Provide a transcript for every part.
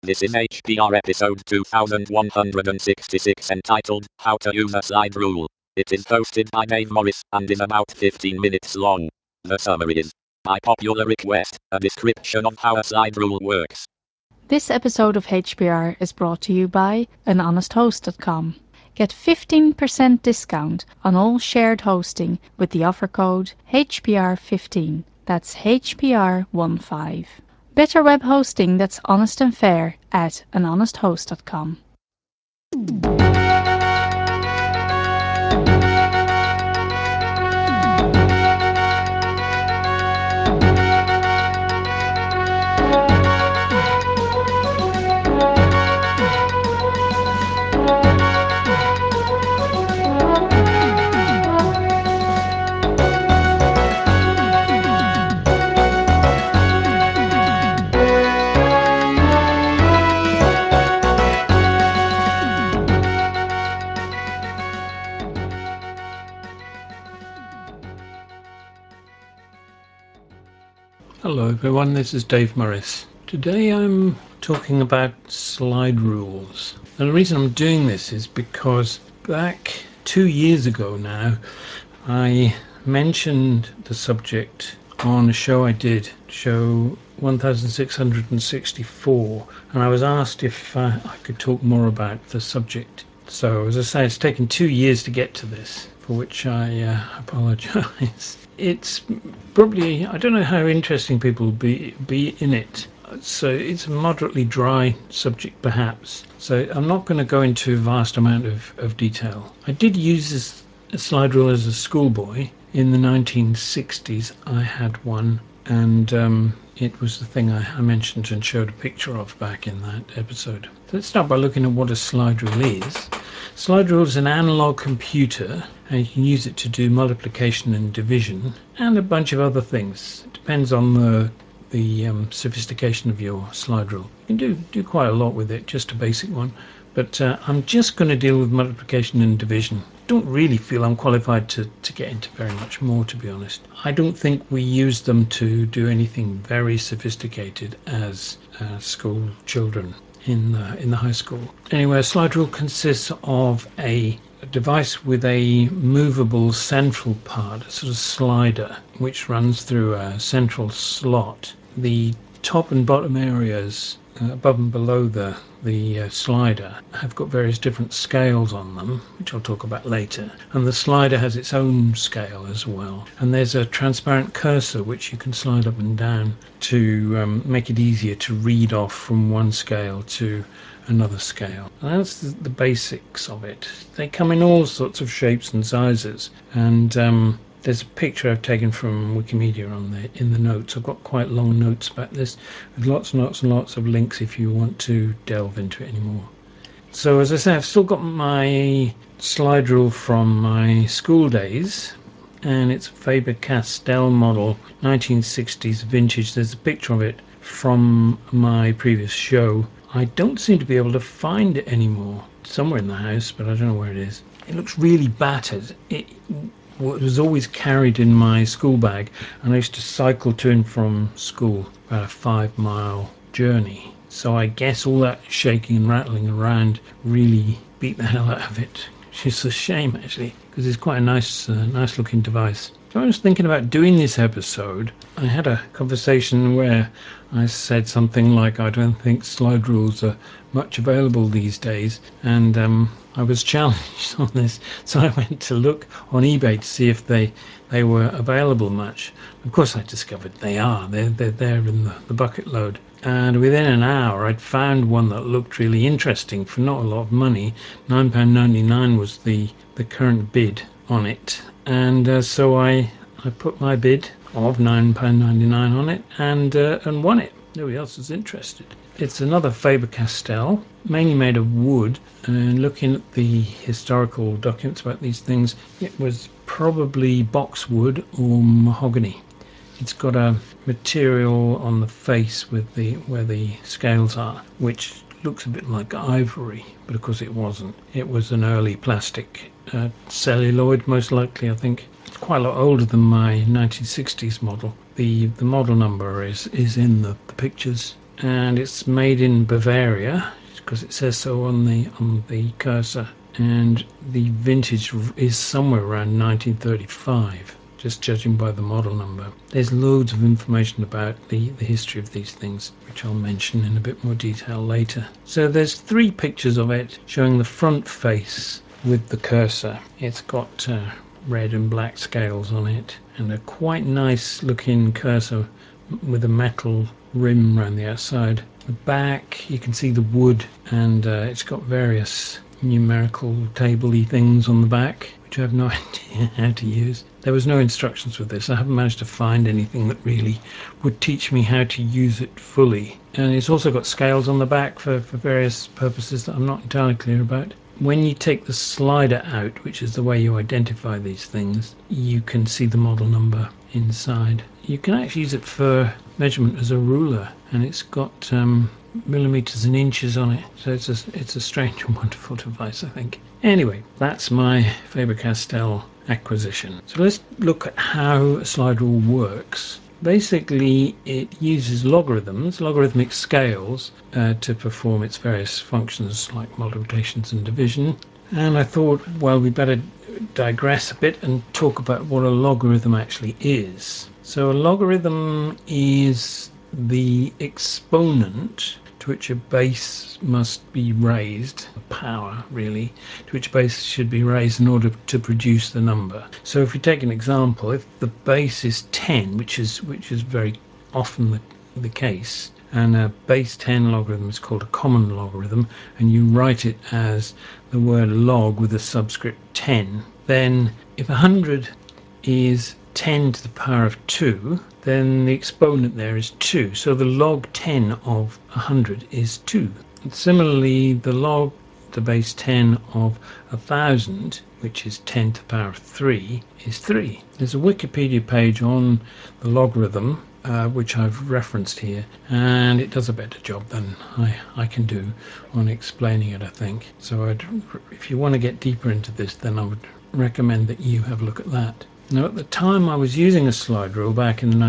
This is HPR episode 2166 entitled How to Use a Slide Rule. It is hosted by Dave Morris and is about 15 minutes long. The summary is, by popular request, a description of how a slide rule works. This episode of HPR is brought to you by anhonesthost.com. Get 15% discount on all shared hosting with the offer code HPR15. That's HPR15. Better web hosting that's honest and fair at anhonesthost.com. Hello everyone, this is Dave Morris. Today I'm talking about slide rules. And the reason I'm doing this is because back 2 years ago now, I mentioned the subject on a show I did, show 1664, and I was asked if I could talk more about the subject. So as I say, it's taken 2 years to get to this, for which I apologise. It's probably, I don't know how interesting people will be in it. So it's a moderately dry subject perhaps. So I'm not going to go into a vast amount of detail. I did use this slide rule as a schoolboy. In the 1960s I had one, and it was the thing I mentioned and showed a picture of back in that episode. So let's start by looking at what a slide rule is. Slide rule is an analog computer, and you can use it to do multiplication and division and a bunch of other things. It depends on the sophistication of your slide rule. You can do quite a lot with it, just a basic one. But I'm just going to deal with multiplication and division. Don't really feel I'm qualified to get into very much more, to be honest. I don't think we use them to do anything very sophisticated as school children in the high school. Anyway, a slide rule consists of a device with a movable central part, a sort of slider, which runs through a central slot. The top and bottom areas above and below the slider have got various different scales on them, which I'll talk about later, and the slider has its own scale as well, and there's a transparent cursor which you can slide up and down to make it easier to read off from one scale to another scale. And that's the basics of it. They come in all sorts of shapes and sizes, and there's a picture I've taken from Wikimedia in the notes. I've got quite long notes about this with lots and lots and lots of links if you want to delve into it anymore. So as I say, I've still got my slide rule from my school days, and it's a Faber-Castell model, 1960s vintage. There's a picture of it from my previous show. I don't seem to be able to find it anymore. It's somewhere in the house, but I don't know where it is. It looks really battered. It was always carried in my school bag, and I used to cycle to and from school, about a 5-mile journey. So I guess all that shaking and rattling around really beat the hell out of it. It's a shame actually, because it's quite a nice looking device. So I was thinking about doing this episode. I had a conversation where I said something like, I don't think slide rules are much available these days, and I was challenged on this, so I went to look on eBay to see if they were available much. Of course I discovered they are. They're there in the bucket load. And within an hour I'd found one that looked really interesting for not a lot of money. £9.99 was the current bid on it, and so I put my bid of £9.99 on it and won it. Nobody else was interested. It's another Faber-Castell, mainly made of wood, and looking at the historical documents about these things, it was probably boxwood or mahogany. It's got a material on the face with where the scales are, which looks a bit like ivory, but of course it wasn't. It was an early plastic celluloid, most likely, I think. It's quite a lot older than my 1960s model. The model number is in the pictures, and it's made in Bavaria because it says so on the cursor, and the vintage is somewhere around 1935, just judging by the model number. There's loads of information about the history of these things, which I'll mention in a bit more detail later. So there's 3 pictures of it showing the front face with the cursor. It's got red and black scales on it, and a quite nice looking cursor with a metal rim around the outside. The back, you can see the wood, and it's got various numerical table-y things on the back, which I have no idea how to use. There was no instructions with this. I haven't managed to find anything that really would teach me how to use it fully. And it's also got scales on the back for various purposes that I'm not entirely clear about. When you take the slider out, which is the way you identify these things, you can see the model number inside. You can actually use it for measurement as a ruler, and it's got millimeters and inches on it, so it's a strange and wonderful device, I think. Anyway, that's my Faber-Castell acquisition. So let's look at how a slide rule works. Basically, it uses logarithmic scales, to perform its various functions like multiplications and division. And I thought, well, we better digress a bit and talk about what a logarithm actually is. So a logarithm is the exponent to which a base must be raised, a power really, to which a base should be raised in order to produce the number. So if we take an example, if the base is 10, which is very often the case, and a base 10 logarithm is called a common logarithm, and you write it as the word log with a subscript 10, then if 100 is 10 to the power of 2, then the exponent there is 2. So the log 10 of 100 is 2. And similarly, the base 10 of 1000, which is 10 to the power of 3, is 3. There's a Wikipedia page on the logarithm, which I've referenced here, and it does a better job than I can do on explaining it, I think. So if you want to get deeper into this, then I would recommend that you have a look at that. Now, at the time I was using a slide rule back in the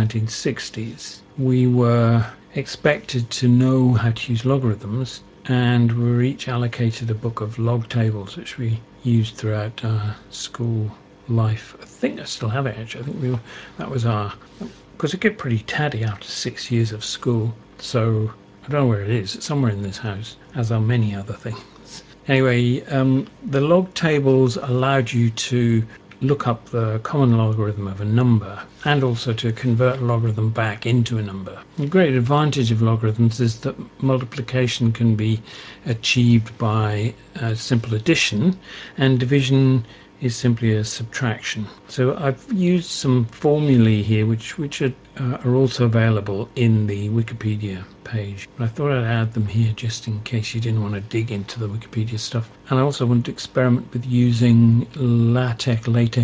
1960s, we were expected to know how to use logarithms, and we were each allocated a book of log tables, which we used throughout our school life. I think I still have it, actually. I think that was because it get pretty tatty after 6 years of school, so I don't know where it is. It's somewhere in this house, as are many other things. Anyway, the log tables allowed you to look up the common logarithm of a number, and also to convert a logarithm back into a number. The great advantage of logarithms is that multiplication can be achieved by simple addition, and division is simply a subtraction. So I've used some formulae here which are also available in the Wikipedia page. But I thought I'd add them here just in case you didn't want to dig into the Wikipedia stuff. And I also wanted to experiment with using LaTeX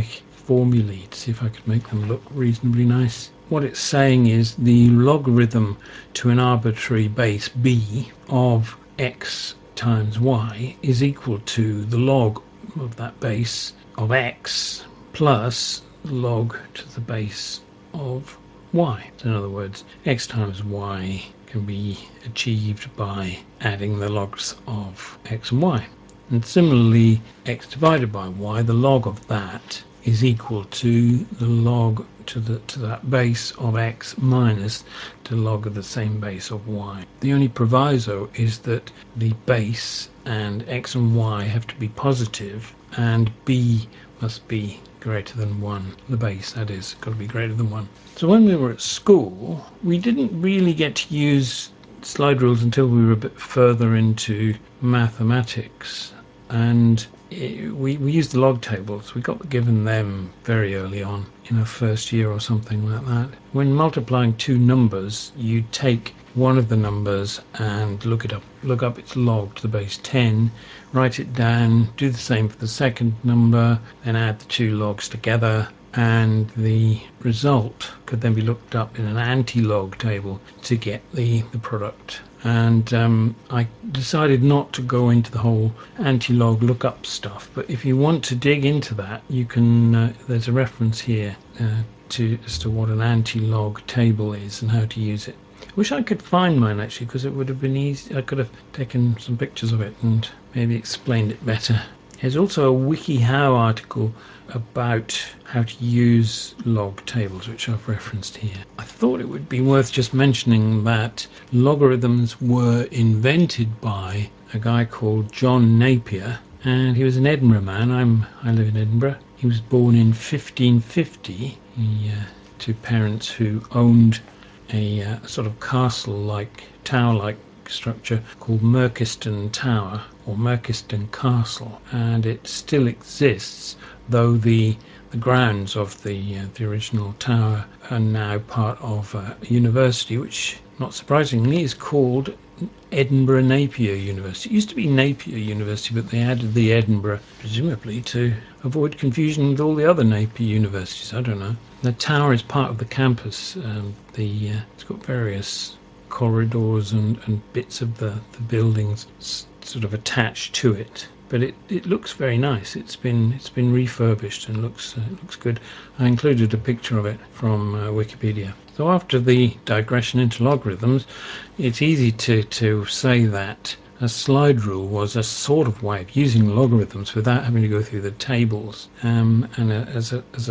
formulae to see if I could make them look reasonably nice. What it's saying is the logarithm to an arbitrary base b of x times y is equal to the log of that base of x plus log to the base of y. So in other words, x times y can be achieved by adding the logs of x and y. And similarly, x divided by y, the log of that is equal to the log to that base of x minus the log of the same base of y. The only proviso is that the base and x and y have to be positive, and b must be greater than 1. The base, that is, got to be greater than 1. So when we were at school, we didn't really get to use slide rules until we were a bit further into mathematics, and we used the log tables. We got given them very early on in our first year or something like that. When multiplying two numbers, you take one of the numbers and look up its log to the base 10, write it down, do the same for the second number, then add the two logs together, and the result could then be looked up in an anti-log table to get the product. And I decided not to go into the whole anti-log lookup stuff, but if you want to dig into that, you can. There's a reference here as to what an anti-log table is and how to use it. Wish I could find mine actually, because it would have been easy. I could have taken some pictures of it and maybe explained it better. There's also a WikiHow article about how to use log tables, which I've referenced here. I thought it would be worth just mentioning that logarithms were invented by a guy called John Napier, and he was an Edinburgh man. I live in Edinburgh. He was born in 1550 to parents who owned a sort of castle-like, tower-like structure called Merchiston Tower or Merchiston Castle, and it still exists, though the grounds of the original tower are now part of a university, which, not surprisingly, is called Edinburgh Napier University. It used to be Napier University, but they added the Edinburgh, presumably to avoid confusion with all the other Napier universities. I don't know. The tower is part of the campus. It's got various corridors and bits of the buildings sort of attached to it. But it looks very nice. It's been refurbished and looks good. I included a picture of it from Wikipedia. So after the digression into logarithms, it's easy to say that a slide rule was a sort of way of using logarithms without having to go through the tables, and as a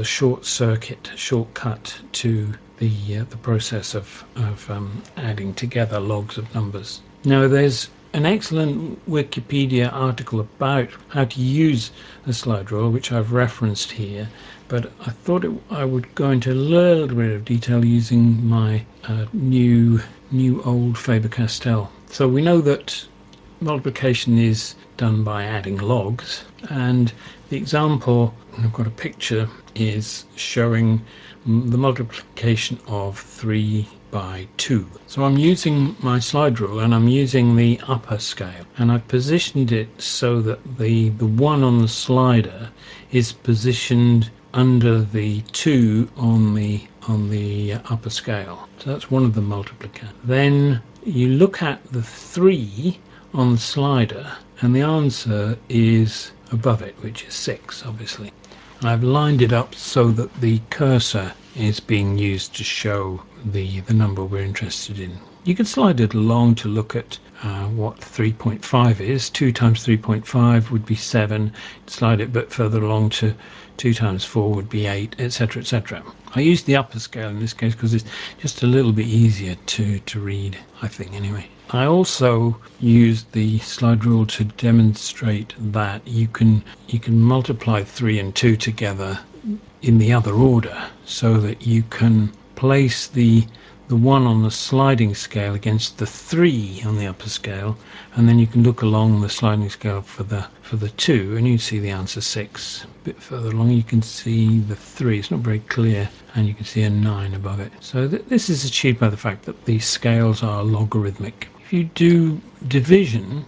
shortcut to the process of adding together logs of numbers. Now there's an excellent Wikipedia article about how to use a slide rule, which I've referenced here, but I thought I would go into a little bit of detail using my new old Faber-Castell. So we know that multiplication is done by adding logs, and the example, I've got a picture, is showing the multiplication of 3 by 2. So I'm using my slide rule and I'm using the upper scale, and I've positioned it so that the 1 on the slider is positioned under the 2 on the upper scale. So that's one of the multiplications. Then you look at the 3 on the slider and the answer is above it, which is 6, obviously. And I've lined it up so that the cursor is being used to show the number we're interested in. You can slide it along to look at what 3.5 is. 2 times 3.5 would be 7. Slide it a bit further along to 2 times 4 would be 8, etc., etc. I use the upper scale in this case because it's just a little bit easier to read, I think, anyway. I also use the slide rule to demonstrate that you can multiply 3 and 2 together in the other order, so that you can place the 1 on the sliding scale against the 3 on the upper scale, and then you can look along the sliding scale for the 2 and you see the answer 6. A bit further along you can see the 3. It's not very clear, and you can see a 9 above it. So this is achieved by the fact that the scales are logarithmic. If you do division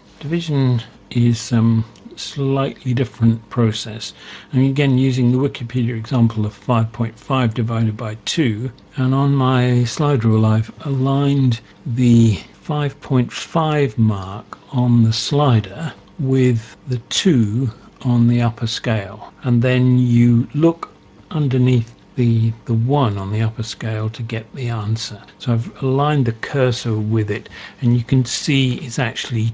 is slightly different process. And again, using the Wikipedia example of 5.5 divided by 2, and on my slide rule I've aligned the 5.5 mark on the slider with the 2 on the upper scale, and then you look underneath the 1 on the upper scale to get the answer. So I've aligned the cursor with it, and you can see it's actually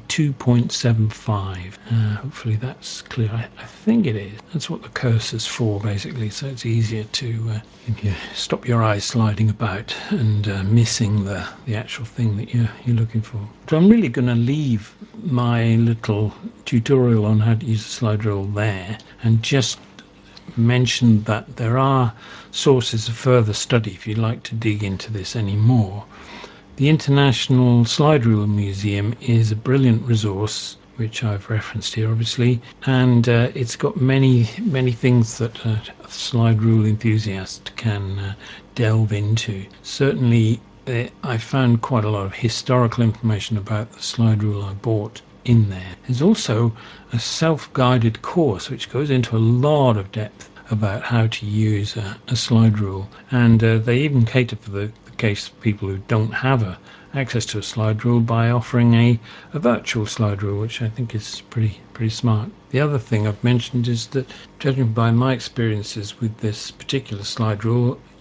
2.75. Hopefully that's clear. I think it is. That's what the cursor's for, basically, so it's easier to if you stop your eyes sliding about and missing the actual thing that you're looking for. So I'm really going to leave my little tutorial on how to use the slide rule there, and just mention that there are sources of further study if you'd like to dig into this any more. The International Slide Rule Museum is a brilliant resource, which I've referenced here obviously, and it's got many things that a slide rule enthusiast can delve into. Certainly I found quite a lot of historical information about the slide rule I bought in there. There's also a self-guided course which goes into a lot of depth about how to use a slide rule, and they even cater for the case of people who don't have access to a slide rule by offering a virtual slide rule, which I think is pretty smart. The other thing I've mentioned is that, judging by my experiences with this particular slide rule,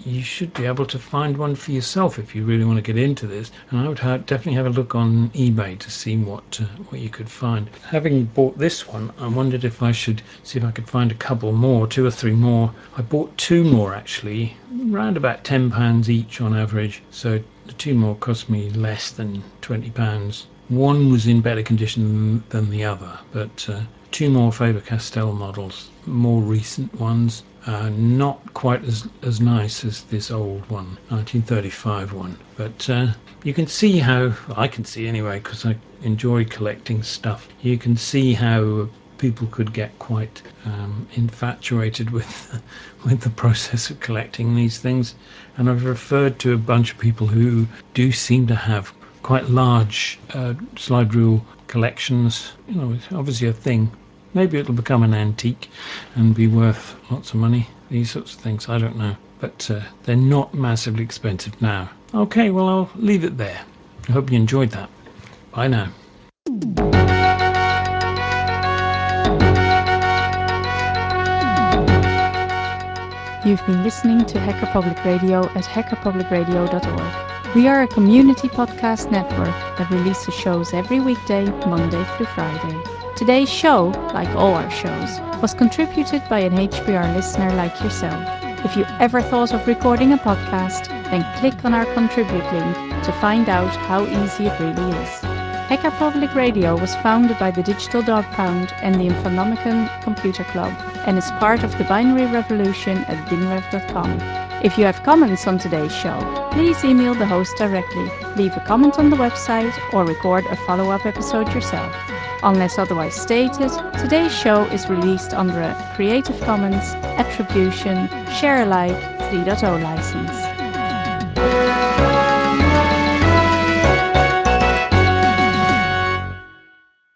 you should be able to find one for yourself if you really want to get into this. And I would definitely have a look on eBay to see what you could find. Having bought this one, I wondered if I should see if I could find a couple more, 2 or 3 more. I bought 2 more actually, around about £10 each on average. So the 2 more cost me less than £20. One was in better condition than the other, but 2 more Faber-Castell models, more recent ones, not quite as nice as this old one, 1935 one. But you can see how, I can see anyway, because I enjoy collecting stuff, you can see how people could get quite infatuated with the process of collecting these things. And I've referred to a bunch of people who do seem to have quite large slide rule collections. It's obviously a thing. Maybe it'll become an antique and be worth lots of money. These sorts of things, I don't know. But they're not massively expensive now. Okay, well, I'll leave it there. I hope you enjoyed that. Bye now. You've been listening to Hacker Public Radio at hackerpublicradio.org. We are a community podcast network that releases shows every weekday, Monday through Friday. Today's show, like all our shows, was contributed by an HPR listener like yourself. If you ever thought of recording a podcast, then click on our contribute link to find out how easy it really is. Hacker Public Radio was founded by the Digital Dog Pound and the Infonomicon Computer Club and is part of the binary revolution at bingrev.com. If you have comments on today's show, please email the host directly, leave a comment on the website, or record a follow-up episode yourself. Unless otherwise stated, today's show is released under a Creative Commons Attribution Share Alike 3.0 license.